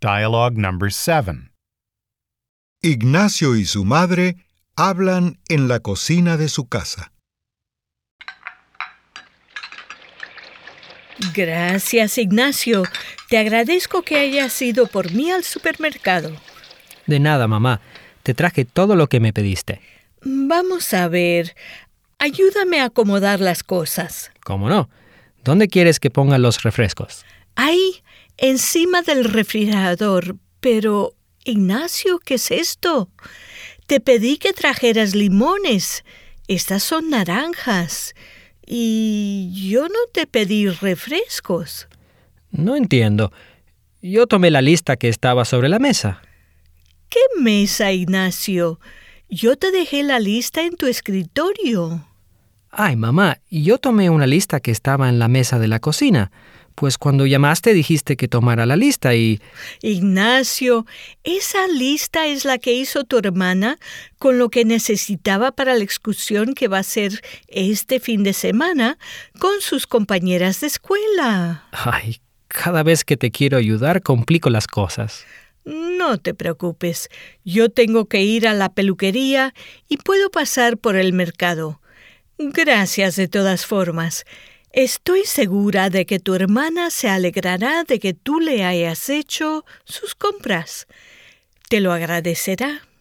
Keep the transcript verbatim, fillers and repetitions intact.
Dialogue number seven. Ignacio y su madre hablan en la cocina de su casa. Gracias, Ignacio. Te agradezco que hayas ido por mí al supermercado. De nada, mamá. Te traje todo lo que me pediste. Vamos a ver. Ayúdame a acomodar las cosas. ¿Cómo no? ¿Dónde quieres que ponga los refrescos? Ahí, encima del refrigerador. Pero, Ignacio, ¿qué es esto? Te pedí que trajeras limones. Estas son naranjas. Y yo no te pedí refrescos. No entiendo. Yo tomé la lista que estaba sobre la mesa. ¿Qué mesa, Ignacio? Yo te dejé la lista en tu escritorio. Ay, mamá, yo tomé una lista que estaba en la mesa de la cocina. Pues cuando llamaste dijiste que tomara la lista y... Ignacio, esa lista es la que hizo tu hermana con lo que necesitaba para la excursión que va a hacer este fin de semana con sus compañeras de escuela. Ay, cada vez que te quiero ayudar complico las cosas. No te preocupes, yo tengo que ir a la peluquería y puedo pasar por el mercado. Gracias de todas formas. Estoy segura de que tu hermana se alegrará de que tú le hayas hecho sus compras. Te lo agradecerá.